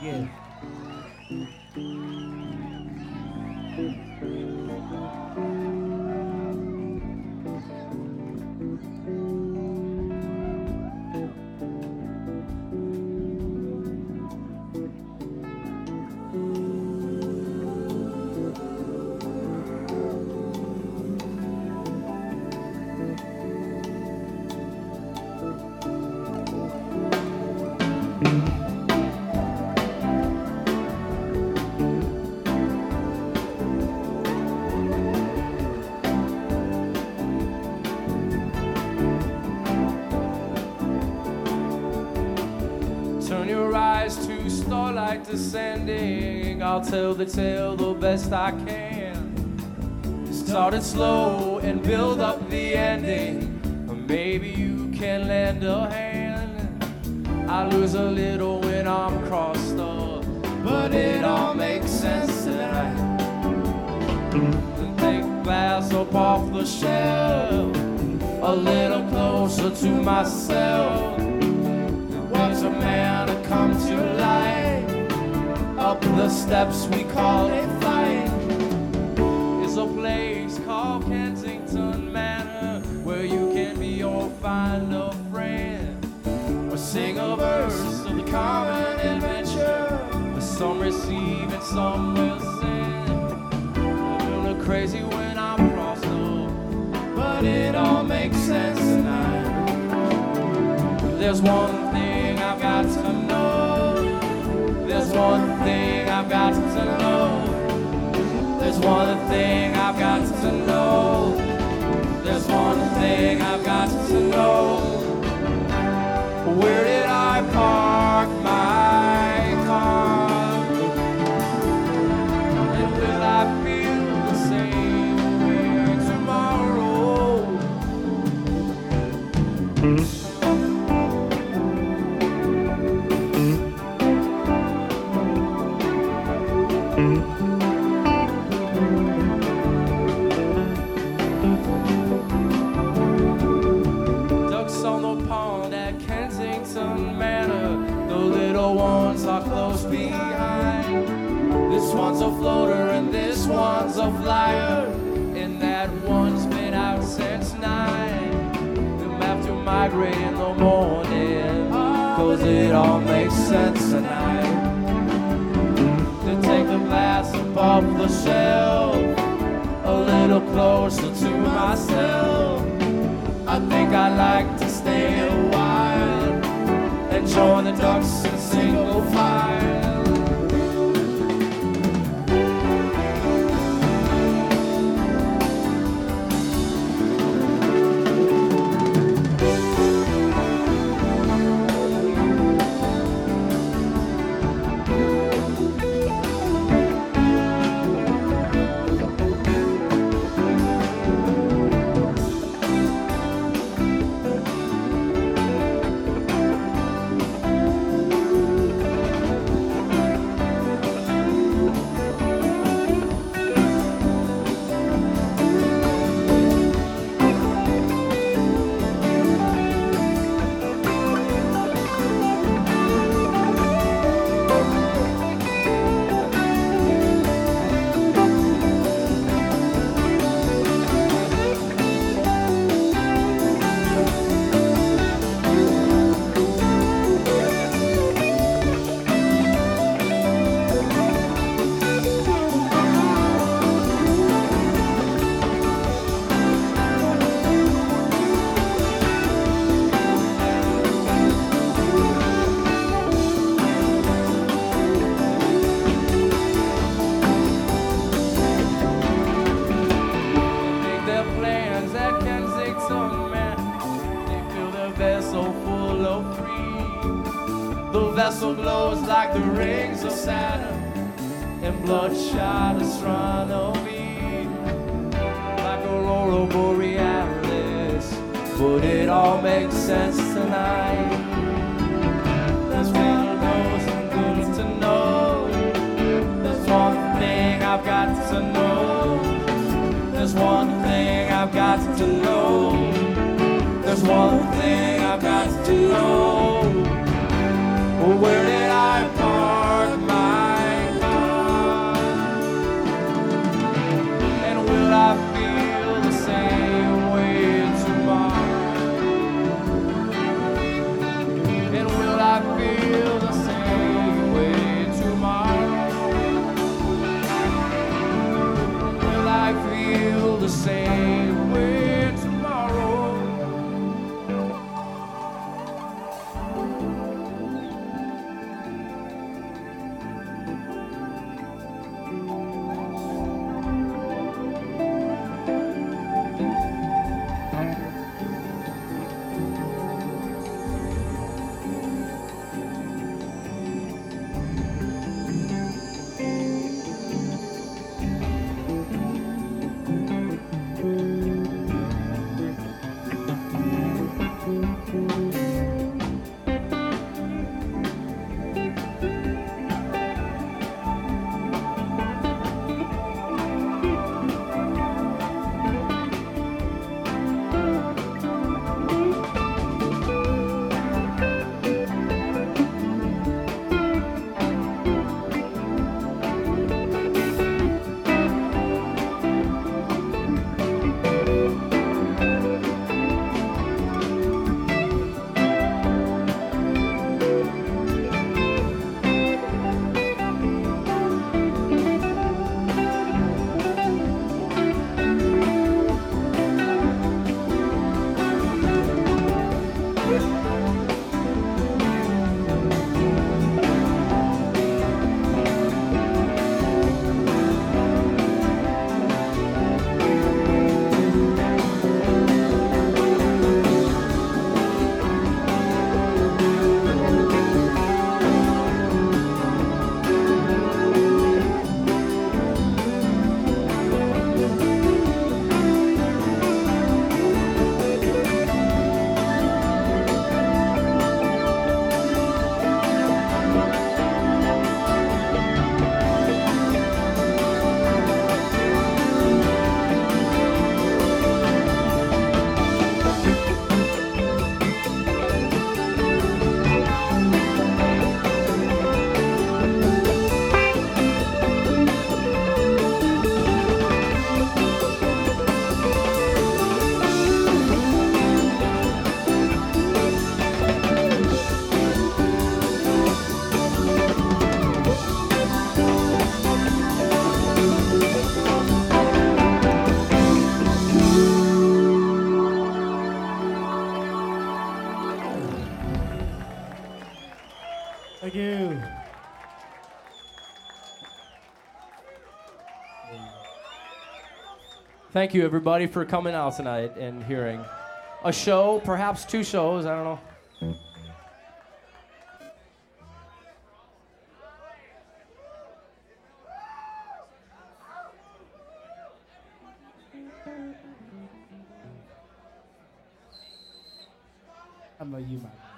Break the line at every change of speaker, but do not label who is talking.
Yeah.
Turn your eyes to starlight descending. I'll tell the tale the best I can. Start it slow and build up the ending. Or maybe you can lend a hand. I lose a little when I'm crossed up, but it all makes sense tonight. Take glass up off the shelf, a little closer to myself. Watch a man come to light. Up the steps we call a flight. It's a place called Kensington Manor, where you can be or find a friend, or sing a verse of the common adventure. Some receive and some will send. I look crazy when I'm crossed up, but it all makes sense tonight. There's one thing I've got to know. There's one thing I've got to know. There's one thing I've got to know. There's one thing I've got to know. Where did I park my car? And will I feel the same way tomorrow? Ducks on the pond at Kensington Manor. The little ones are close behind. This one's a floater and this one's a flyer, and that one's been out since 9. They'll have to migrate in the morning, 'cause it all makes sense tonight. To take the glass up off the shelf, a little closer to myself. I think I'd like to stay a while and join the ducks in single file. The vessel glows like the rings of Saturn in bloodshot astronomy, like aurora borealis, but it all makes sense tonight. That's what it knows and good to know. There's one thing I've got to know. There's one thing I've got to know. There's one thing I've got to know. Where did I park Thank you, everybody, for coming out tonight and hearing a show, perhaps 2 shows, I don't know.
I know you, man.